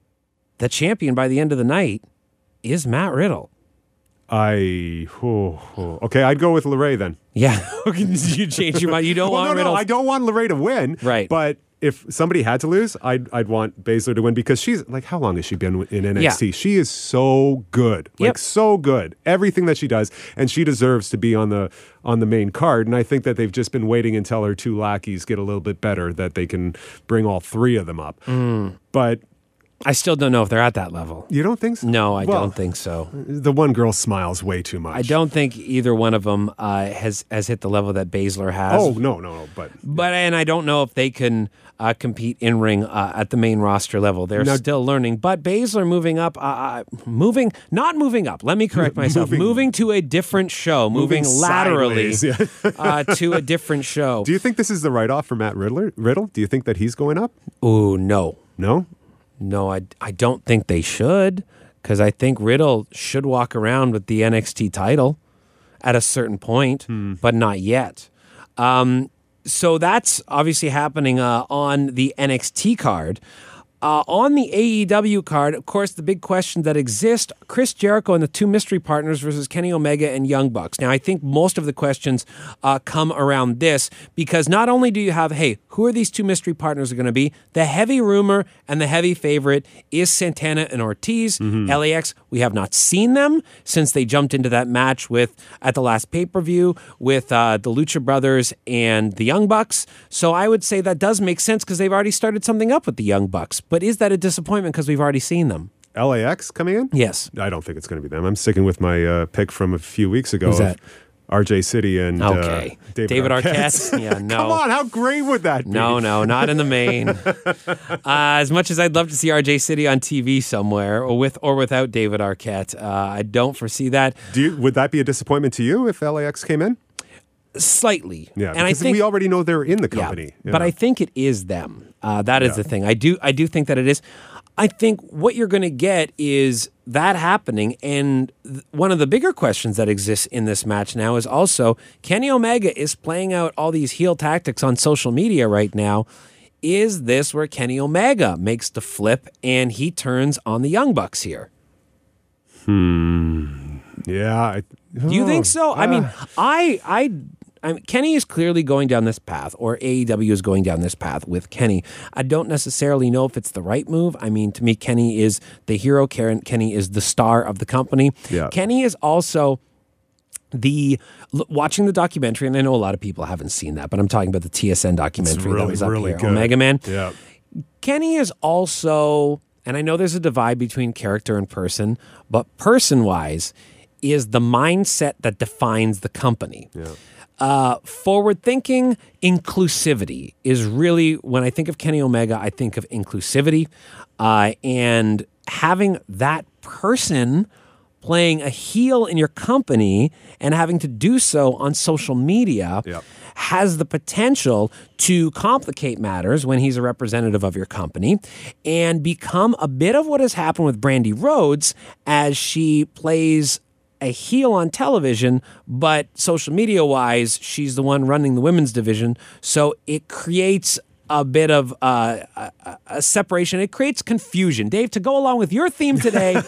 the champion by the end of the night is Matt Riddle. I oh, oh. okay. I'd go with LeRae then. Yeah, you change your mind. You don't well, want no, Riddle. no, I don't want LeRae to win. Right. But if somebody had to lose, I'd I'd want Baszler to win because she's like, how long has she been in N X T? Yeah. She is so good, like Yep. so good. Everything that she does, and she deserves to be on the on the main card. And I think that they've just been waiting until her two lackeys get a little bit better that they can bring all three of them up. Mm. But I still don't know if they're at that level. you don't think so? No, I Well, don't think so. The one girl smiles way too much. I don't think either one of them uh, has has hit the level that Baszler has. Oh no, no, no. But But and I don't know if they can uh, compete in ring uh, at the main roster level. They're Now- still learning. But Baszler moving up, uh, moving not moving up. Let me correct myself. Moving- moving to a different show, moving, Moving laterally sideways, yeah. uh, to a different show. do you think this is the write off for Matt Riddler? Riddle? Do you think that he's going up? Ooh, no, No. no, I I don't think they should, because I think Riddle should walk around with the N X T title at a certain point, but not yet. Um, so that's obviously happening uh, on the N X T card. Uh, on the A E W card, of course, the big questions that exist, Chris Jericho and the two mystery partners versus Kenny Omega and Young Bucks. Now, I think most of the questions uh, come around this because not only do you have, hey, who are these two mystery partners are going to be. The heavy rumor and the heavy favorite is Santana and Ortiz. Mm-hmm. L A X, we have not seen them since they jumped into that match with at the last pay-per-view with uh, the Lucha Brothers and the Young Bucks. So I would say that does make sense because they've already started something up with the Young Bucks. But is that a disappointment because we've already seen them? L A X coming in? Yes. I don't think it's going to be them. I'm sticking with my uh, pick from a few weeks ago. Who's that? R J City and okay. uh, David, David Arquette. Arquette? Yeah, no. Come on, how great would that be? No, no, not in the main. uh, as much as I'd love to see R J City on T V somewhere, or with or without David Arquette, uh, I don't foresee that. Do you, would that be a disappointment to you if L A X came in? Slightly. Yeah, and I because think we already know they're in the yeah, company. Yeah. But I think it is them. Uh, that is Yeah. the thing. I do. I do think that it is. I think what you're going to get is that happening. And th- one of the bigger questions that exists in this match now is also Kenny Omega is playing out all these heel tactics on social media right now. Is this where Kenny Omega makes the flip and he turns on the Young Bucks here? Hmm. Yeah. I, Do you think so? I mean, uh, I, I, I mean, Kenny is clearly going down this path, or A E W is going down this path with Kenny. I don't necessarily know if it's the right move. I mean, to me, Kenny is the hero. Karen, Kenny is the star of the company. Yeah. Kenny is also the l- watching the documentary, and I know a lot of people haven't seen that, but I'm talking about the T S N documentary really, that was up really here, good. Omega Man. Yeah. Kenny is also, and I know there's a divide between character and person, but person-wise is the mindset that defines the company. Yeah. Uh, forward thinking, inclusivity is really, when I think of Kenny Omega, I think of inclusivity. Uh, and having that person playing a heel in your company and having to do so on social media Yep. has the potential to complicate matters when he's a representative of your company and become a bit of what has happened with Brandy Rhodes as she plays a heel on television, but social media wise, she's the one running the women's division. So it creates a bit of uh, a, a separation. It creates confusion. Dave, to go along with your theme today,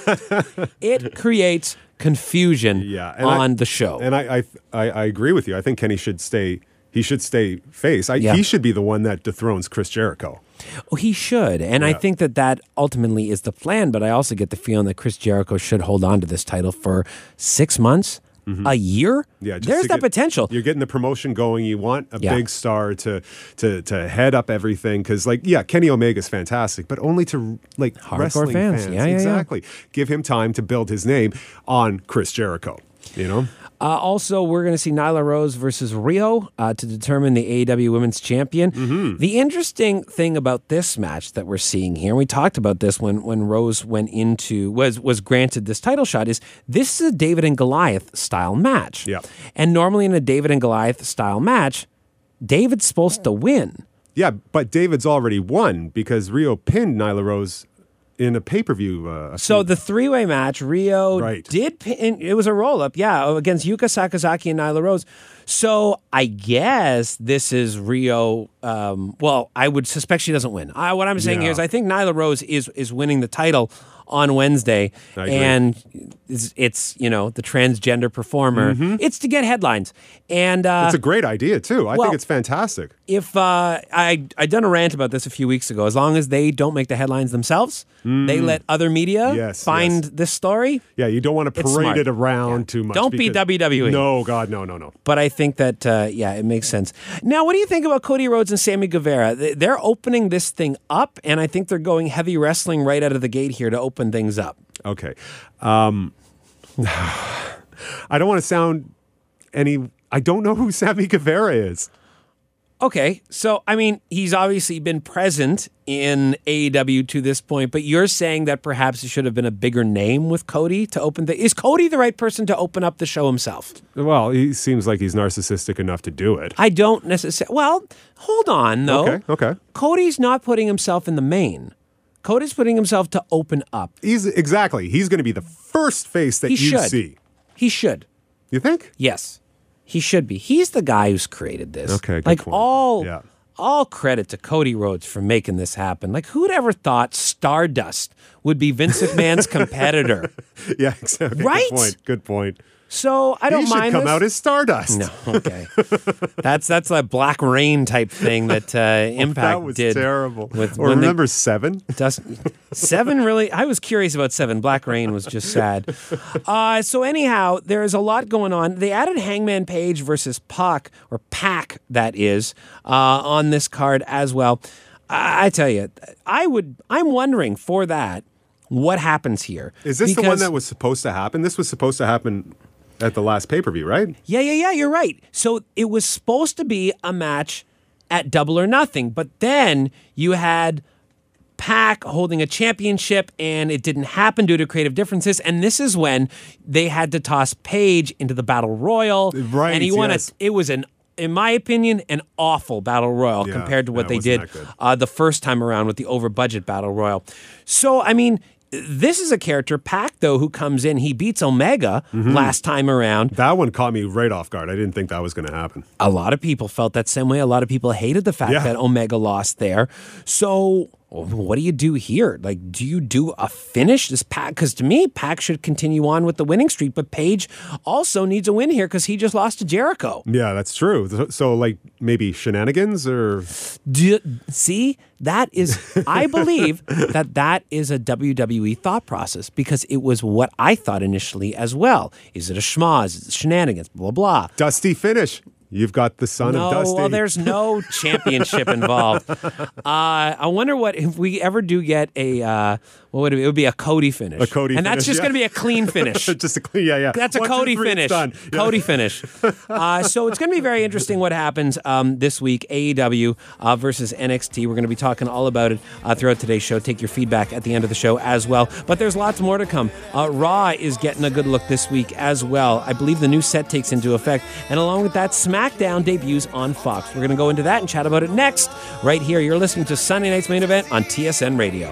it creates confusion Yeah, and on I- the show. And I, I, I, I agree with you. I think Kenny should stay. He should stay face. I, Yeah. He should be the one that dethrones Chris Jericho. Oh, he should. And I Yeah. think that that ultimately is the plan, but I also get the feeling that Chris Jericho should hold on to this title for six months, a year. Yeah, just There's to that get- potential. You're getting the promotion going. You want a Yeah. big star to to to head up everything because, like, yeah, Kenny Omega's fantastic, but only to like Hardcore wrestling fans. fans. Yeah, yeah, yeah. exactly. Give him time to build his name on Chris Jericho. You know. Uh, also, we're going to see Nyla Rose versus Rio uh, to determine the A E W Women's Champion. Mm-hmm. The interesting thing about this match that we're seeing here, and we talked about this when when Rose went into was was granted this title shot, is this is a David and Goliath style match. Yeah. And normally in a David and Goliath style match, David's supposed to win. Yeah, but David's already won because Rio pinned Nyla Rose in a pay per view. Uh, So the three-way match, Rio Right. did pin, it was a roll-up, yeah, against Yuka Sakazaki and Nyla Rose. So I guess this is Rio, um, well, I would suspect she doesn't win. I, what I'm saying Yeah. here is I think Nyla Rose is is winning the title on Wednesday, I agree. and it's, it's, you know, the transgender performer. It's to get headlines. And uh, It's a great idea too. I well- think it's fantastic. if uh, I I done a rant about this a few weeks ago, as long as they don't make the headlines themselves, they let other media Mm. Yes, find yes. this story. Yeah, you don't want to It's parade smart. it around Yeah. too much. Don't be because- W W E. No, God, no, no, no. But I think that uh, yeah, it makes sense. Now, what do you think about Cody Rhodes and Sammy Guevara? They- They're opening this thing up, and I think they're going heavy wrestling right out of the gate here to open things up. Okay. Um, I don't want to sound any. I don't know who Sammy Guevara is. Okay, so I mean, he's obviously been present in A E W to this point, but you're saying that perhaps it should have been a bigger name with Cody to open the. Is Cody the right person to open up the show himself? Well, he seems like he's narcissistic enough to do it. I don't necessarily. Well, hold on though. Okay, okay. Cody's not putting himself in the main. Cody's putting himself to open up. He's exactly. He's going to be the first face that He you should. see. He should. You think? Yes, he should be. He's the guy who's created this. Okay, good like point. all, Yeah. all credit to Cody Rhodes for making this happen. Like, who'd ever thought Stardust would be Vince McMahon's competitor? Yeah, exactly. Right? Good point. Good point. So I don't he should mind come this. out as Stardust. No, okay. that's that's that Black Rain type thing that uh, Impact that was did. terrible. With, or when remember they, Seven? Dust, Seven really? I was curious about Seven. Black Rain was just sad. Uh, so anyhow, there is a lot going on. They added Hangman Page versus Pac, or Pac, that is, uh, on this card as well. I, I tell you, I would. I'm wondering for that what happens here. Is this because, the one that was supposed to happen? This was supposed to happen at the last pay-per-view, right? Yeah, yeah, yeah, you're right. So it was supposed to be a match at Double or Nothing, but then you had Pac holding a championship and it didn't happen due to creative differences, and this is when they had to toss Page into the Battle Royal. Right, and he won yes. it. It was an in my opinion, an awful Battle Royal Yeah, compared to what yeah, they wasn't did that good. uh, the first time around with the over-budget Battle Royal. So, I mean, this is a character, Pac, though, who comes in. He beats Omega Mhm. last time around. That one caught me right off guard. I didn't think that was going to happen. A lot of people felt that same way. A lot of people hated the fact Yeah. that Omega lost there. So what do you do here? Like, do you do a finish? This Pac, because to me, Pac should continue on with the winning streak, but Page also needs a win here because he just lost to Jericho. Yeah, that's true. So, so, like, maybe shenanigans or... Do you, see, that is, I believe that that is a W W E thought process because it was what I thought initially as well. Is it a schmoz? Is it shenanigans? Blah, blah. Dusty finish. You've got the son no, of Dusty. well, there's no championship involved. Uh, I wonder what if we ever do get a uh, what would it be? It would be a Cody finish, A Cody and that's finish, just yeah. going to be a clean finish. Just a clean, yeah, yeah. That's a One, two, Cody three, it's finish. done. Yeah. Cody finish. Uh, so it's going to be very interesting what happens um, this week. A E W uh, versus N X T. We're going to be talking all about it uh, throughout today's show. Take your feedback at the end of the show as well. But there's lots more to come. Uh, Raw is getting a good look this week as well. I believe the new set takes into effect, and along with that, SmackDown debuts on Fox. We're going to go into that and chat about it next, right here. You're listening to Sunday Night's Main Event on T S N Radio.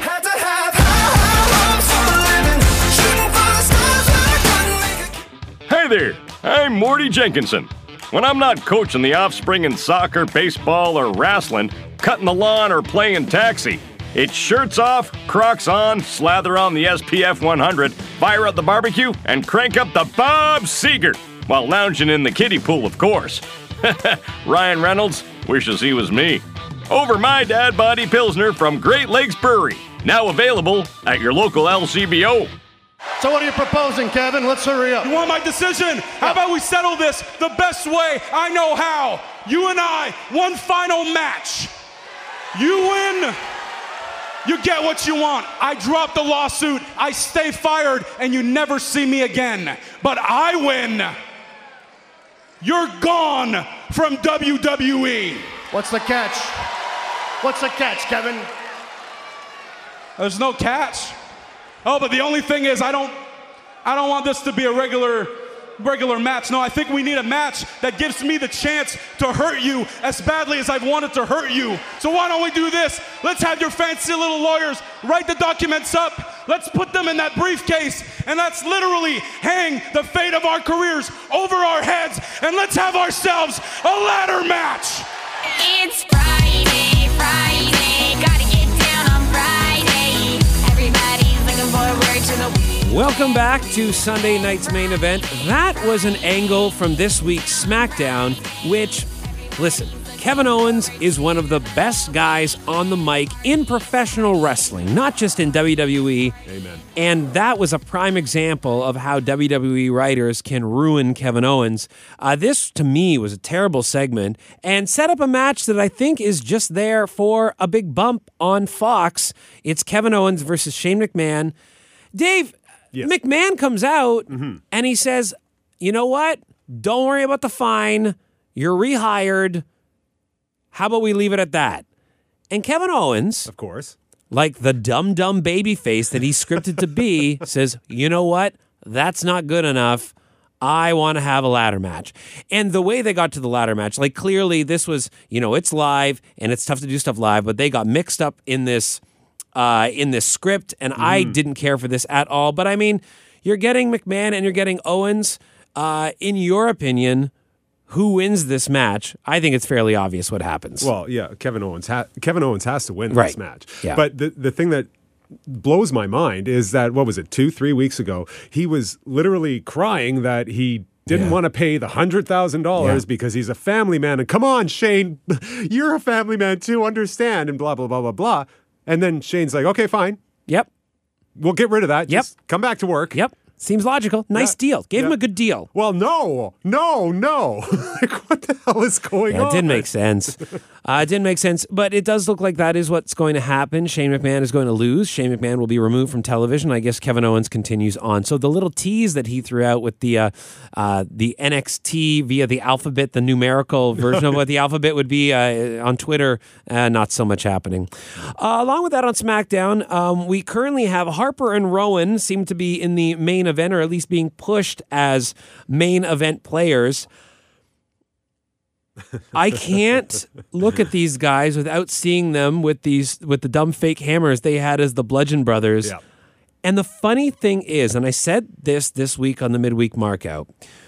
Hey there, I'm Morty Jenkinson. When I'm not coaching the offspring in soccer, baseball, or wrestling, cutting the lawn, or playing taxi, it's shirts off, Crocs on, slather on the S P F one hundred, fire up the barbecue, and crank up the Bob Seger, while lounging in the kiddie pool, of course. Ryan Reynolds wishes he was me. Over my Dad Body Pilsner from Great Lakes Brewery, now available at your local L C B O. So what are you proposing, Kevin? Let's hurry up. You want my decision? How about we settle this the best way I know how? You and I, one final match. You win, you get what you want. I drop the lawsuit, I stay fired, and you never see me again. But I win. You're gone from W W E. What's the catch? What's the catch, Kevin? There's no catch. Oh, but the only thing is I don't I don't want this to be a regular regular match. No, I think we need a match that gives me the chance to hurt you as badly as I've wanted to hurt you. So why don't we do this? Let's have your fancy little lawyers write the documents up. Let's put them in that briefcase and let's literally hang the fate of our careers over our heads and let's have ourselves a ladder match. It's Friday, Friday, gotta get down on Friday. Everybody's looking forward to the Welcome back to Sunday Night's Main Event. That was an angle from this week's SmackDown, which, listen, Kevin Owens is one of the best guys on the mic in professional wrestling, not just in W W E. Amen. And that was a prime example of how W W E writers can ruin Kevin Owens. Uh, this, to me, was a terrible segment and set up a match that I think is just there for a big bump on Fox. It's Kevin Owens versus Shane McMahon. Dave, Yes. McMahon comes out Mm-hmm. and he says, you know what? Don't worry about the fine. You're rehired. How about we leave it at that? And Kevin Owens, Of course. like the dumb, dumb baby face that he's scripted to be, says, you know what? That's not good enough. I want to have a ladder match. And the way they got to the ladder match, like clearly this was, you know, it's live and it's tough to do stuff live, but they got mixed up in this uh, in this script, and mm. I didn't care for this at all. But I mean, you're getting McMahon and you're getting Owens. Uh, in your opinion, who wins this match? I think it's fairly obvious what happens. Well, yeah, Kevin Owens ha- Kevin Owens has to win Right. this match. Yeah. But the the thing that blows my mind is that, what was it, two, three weeks ago, he was literally crying that he didn't Yeah. want to pay the one hundred thousand dollars Yeah. because he's a family man. And come on, Shane, you're a family man too, understand, and blah, blah, blah, blah, blah. And then Shane's like, okay, fine. Yep. We'll get rid of that. Yep. Just come back to work. Yep. Seems logical. Nice Yeah. deal. Gave him Yeah. a good deal. Well, no, no, no. Like, what the hell is going Yeah, on? it didn't make sense. Uh, it didn't make sense, but it does look like that is what's going to happen. Shane McMahon is going to lose. Shane McMahon will be removed from television. I guess Kevin Owens continues on. So the little tease that he threw out with the uh, uh, the N X T via the alphabet, the numerical version of what the alphabet would be uh, on Twitter, uh, not so much happening. Uh, along with that on SmackDown, um, we currently have Harper and Rowan seem to be in the main event, or at least being pushed as main event players. I can't look at these guys without seeing them with these with the dumb fake hammers they had as the Bludgeon Brothers. Yeah. And the funny thing is, and I said this this week on the midweek markout,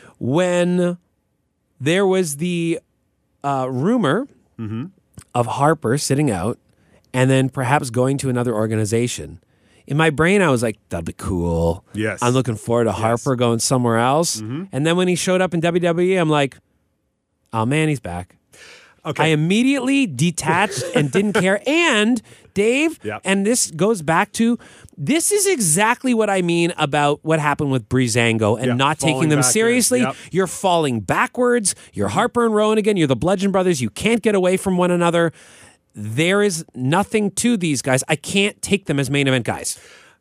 when there was the uh, rumor Mm-hmm. of Harper sitting out and then perhaps going to another organization, in my brain I was like, that'll be cool. Yes. I'm looking forward to Harper going somewhere else. Mm-hmm. And then when he showed up in W W E, I'm like, oh man, he's back. Okay. I immediately detached and didn't care. And Dave, Yep. and this goes back to, this is exactly what I mean about what happened with Breezango and Yeah, not taking falling them back in. seriously. Yep. You're falling backwards. You're Harper and Rowan again. You're the Bludgeon Brothers. You can't get away from one another. There is nothing to these guys. I can't take them as main event guys.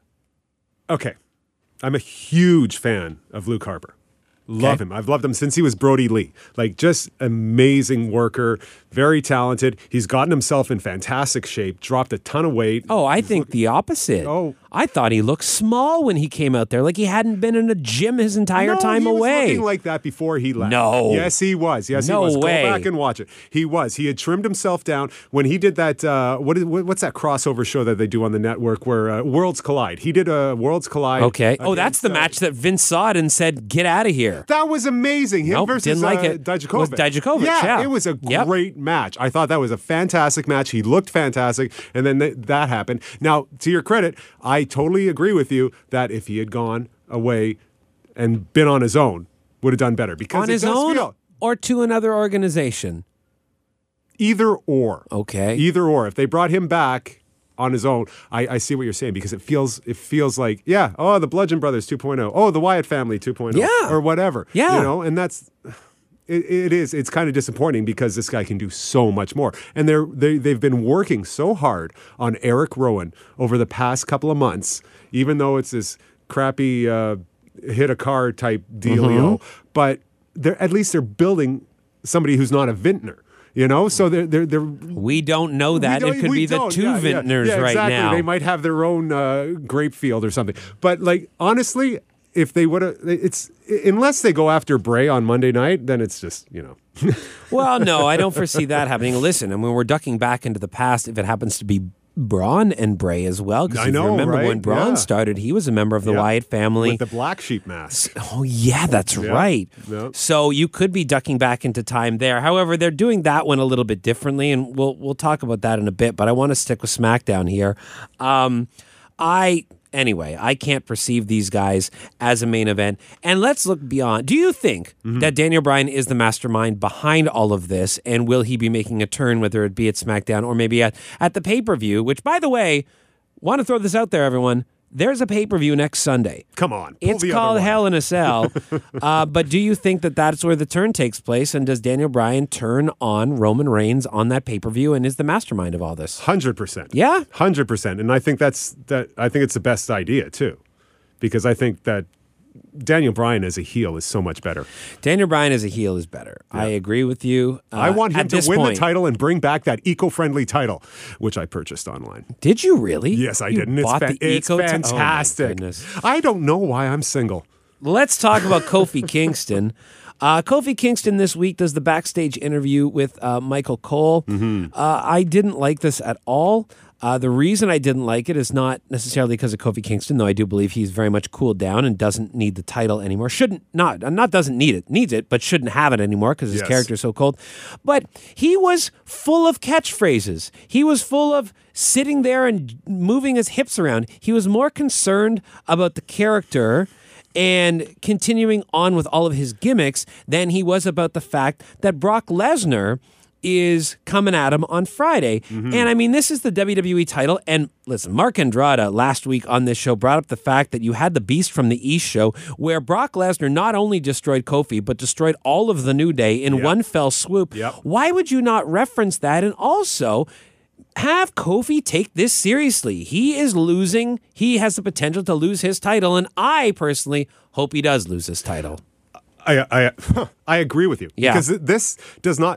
Okay. I'm a huge fan of Luke Harper. Love Okay. him. I've loved him since he was Brody Lee. Like, just amazing worker, very talented. He's gotten himself in fantastic shape, dropped a ton of weight. Oh, I think the opposite. Oh. I thought he looked small when he came out there, like he hadn't been in a gym his entire no, time he away. was looking like that before he left. No. Yes, he was. Yes, No he was. way. Go back and watch it. He was. He had trimmed himself down when he did that. Uh, what is, what, what's that crossover show that they do on the network where uh, Worlds Collide? He did a Worlds Collide. Okay. Oh, that's against, the uh, match that Vince saw it and said, get out of here. That was amazing. Him Nope, versus didn't like uh, it. Dijakovic. Was Dijakovic, yeah. it was a Yep. great match. I thought that was a fantastic match. He looked fantastic, and then th- that happened. Now, to your credit, I totally agree with you that if he had gone away and been on his own, would have done better. Because On it his does own feel- or to another organization? either or. Okay. Either or. If they brought him back on his own, I, I see what you're saying, because it feels it feels like, yeah, oh, the Bludgeon Brothers two point oh, oh, the Wyatt family two point oh, Yeah. or whatever. Yeah. You know, and that's it, it is. It's kind of disappointing because this guy can do so much more. And they're they they've been working so hard on Eric Rowan over the past couple of months, even though it's this crappy uh, hit a car type dealio, Mm-hmm. but they're at least they're building somebody who's not a vintner. You know, so they're they're they're. We don't know that. We It don't- could we be the don't. two Yeah, yeah, vintners yeah, right exactly. now. They might have their own uh, grape field or something. But like honestly, if they would have, it's unless they go after Bray on Monday night, then it's just you know. Well, no, I don't foresee that happening. Listen, I mean, we're ducking back into the past if it happens to be Braun and Bray as well. Because I if know, you remember right? when Braun Yeah. started, he was a member of the Yeah. Wyatt family. With the black sheep mask. Oh, yeah, that's Yeah. right. Yeah. So you could be ducking back into time there. However, they're doing that one a little bit differently, and we'll we'll talk about that in a bit. But I want to stick with SmackDown here. Um, I anyway, I can't perceive these guys as a main event. And let's look beyond. Do you think Mm-hmm. that Daniel Bryan is the mastermind behind all of this, and will he be making a turn, whether it be at SmackDown or maybe at at the pay per view? Which, by the way, want to throw this out there, everyone. There's a pay-per-view next Sunday. Come on. pull It's the other called one. Hell in a Cell. uh, but do you think that that's where the turn takes place? And does Daniel Bryan turn on Roman Reigns on that pay-per-view and is the mastermind of all this? Hundred percent. Yeah? Hundred percent. And I think that's that. I think it's the best idea too, because I think that Daniel Bryan as a heel is so much better. Daniel Bryan as a heel is better. I agree with you. Uh, I want him at to this win point. the title and bring back that eco-friendly title, which I purchased online. Did you really? Yes, I You did. And it's, bought fa- the it's eco ti- oh, my fantastic. goodness. I don't know why I'm single. Let's talk about Kofi Kingston. Uh, Kofi Kingston this week does the backstage interview with uh, Michael Cole. Mm-hmm. Uh, I didn't like this at all. Uh, the reason I didn't like it is not necessarily because of Kofi Kingston, though I do believe he's very much cooled down and doesn't need the title anymore. Shouldn't, not, not doesn't need it, needs it, but shouldn't have it anymore because his Yes. character is so cold. But he was full of catchphrases. He was full of sitting there and moving his hips around. He was more concerned about the character and continuing on with all of his gimmicks than he was about the fact that Brock Lesnar is coming at him on Friday. Mm-hmm. And I mean, this is the W W E title. And listen, Mark Andrade last week on this show brought up the fact that you had the Beast from the East show where Brock Lesnar not only destroyed Kofi, but destroyed all of the New Day in yep. one fell swoop. Yep. Why would you not reference that? And also, have Kofi take this seriously. He is losing. He has the potential to lose his title, and I personally hope he does lose his title. I I, I agree with you. Yeah. Because this does not...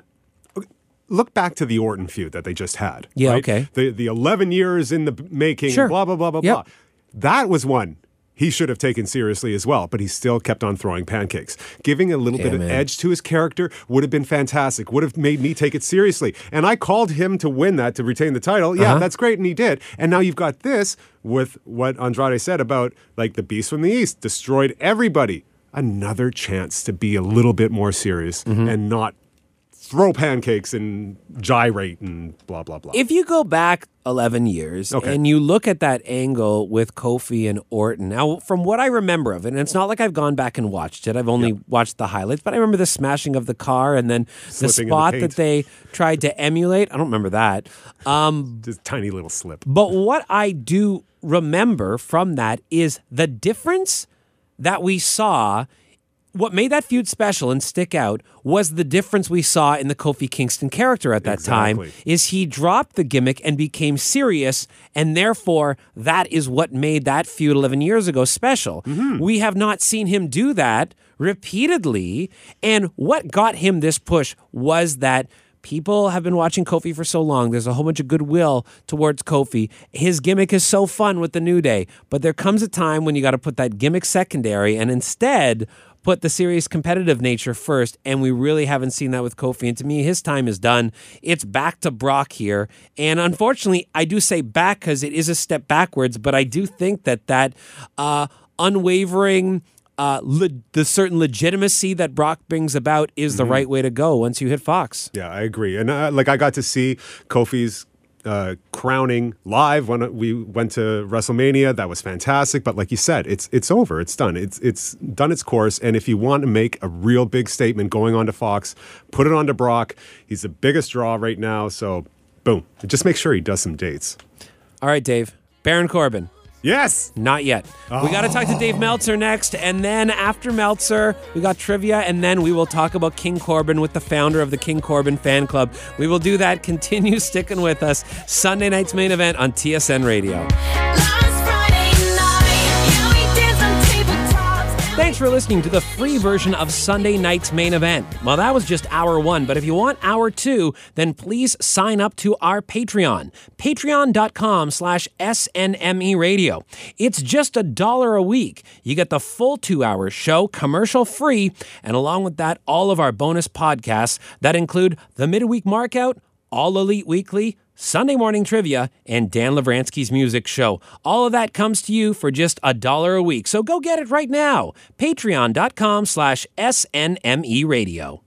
Look back to the Orton feud that they just had. Yeah, right? okay. The the eleven years in the making, sure. blah, blah, blah, blah, yep. blah. That was one he should have taken seriously as well, but he still kept on throwing pancakes. Giving a little yeah, bit man. of edge to his character would have been fantastic, would have made me take it seriously. And I called him to win that, to retain the title. Yeah, uh-huh. that's great, and he did. And now you've got this with what Andrade said about, like, the Beast from the East destroyed everybody. Another chance to be a little bit more serious mm-hmm. and not throw pancakes and gyrate and blah, blah, blah. If you go back eleven years okay. and you look at that angle with Kofi and Orton, now from what I remember of it, and it's not like I've gone back and watched it, I've only yep. watched the highlights, but I remember the smashing of the car and then Slipping the spot in the that they tried to emulate. I don't remember that. Um, Just a tiny little slip. But what I do remember from that is the difference that we saw. What made that feud special and stick out was the difference we saw in the Kofi Kingston character at that exactly. time, is he dropped the gimmick and became serious, and therefore that is what made that feud eleven years ago special. Mm-hmm. We have not seen him do that repeatedly, and what got him this push was that people have been watching Kofi for so long. There's a whole bunch of goodwill towards Kofi. His gimmick is so fun with the New Day, but there comes a time when you got to put that gimmick secondary and instead put the serious competitive nature first, and we really haven't seen that with Kofi. And to me, his time is done. It's back to Brock here. And unfortunately, I do say back because it is a step backwards, but I do think that that uh, unwavering, uh, le- the certain legitimacy that Brock brings about is mm-hmm. the right way to go once you hit Fox. Yeah, I agree. And uh, like I got to see Kofi's Uh, crowning live when we went to WrestleMania. That was fantastic. But like you said, it's it's over. It's done. It's it's done its course. And if you want to make a real big statement going on to Fox, put it on to Brock. He's the biggest draw right now. So boom. Just make sure he does some dates. All right, Dave. Baron Corbin. Yes. Not yet. Oh. We got to talk to Dave Meltzer next. And then after Meltzer, we got trivia. And then we will talk about King Corbin with the founder of the King Corbin fan club. We will do that. Continue sticking with us. Sunday night's main event on T S N Radio. Thanks for listening to the free version of Sunday night's main event. Well, that was just hour one, but if you want hour two, then please sign up to our Patreon, patreon.com slash SNME radio. It's just a dollar a week. You get the full two-hour show, commercial free, and along with that, all of our bonus podcasts that include the Midweek Markout, All Elite Weekly, Sunday Morning Trivia, and Dan Lavransky's Music Show. All of that comes to you for just a dollar a week. So go get it right now. Patreon.com slash SNME radio.